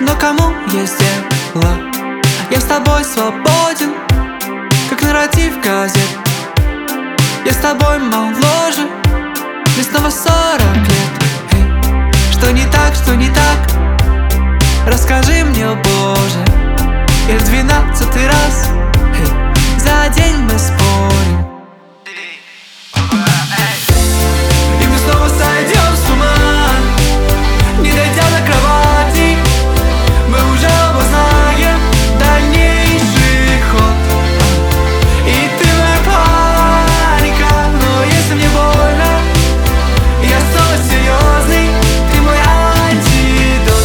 но кому есть дело? Я с тобой свободен, как нарратив газет. Я с тобой моложе, мне снова 40 лет. Что не так, что не так? Расскажи мне, о Боже. И в 12-й раз за день мы спорим, и мы снова сойдем с ума, не дойдя до кровати. Мы уже оба знаем дальнейший ход. И ты моя паника, но если мне больно, я снова серьезный, ты мой антидот.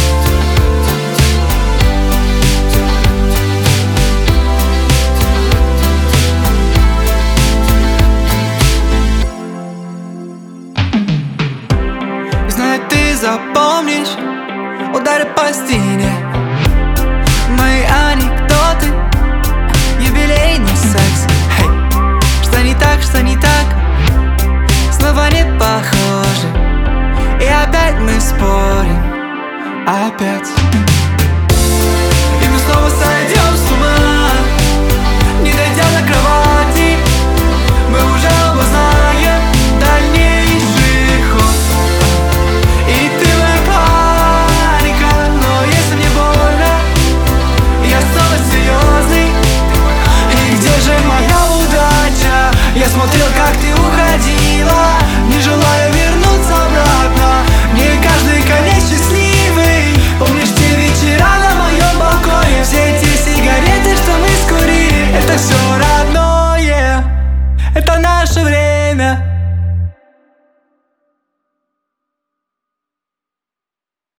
Знаю, ты запомнишь удары по стене, мои анекдоты, юбилейный секс. Что не так, что не так? Снова не похоже, и опять мы спорим, опять. И мы снова сойдем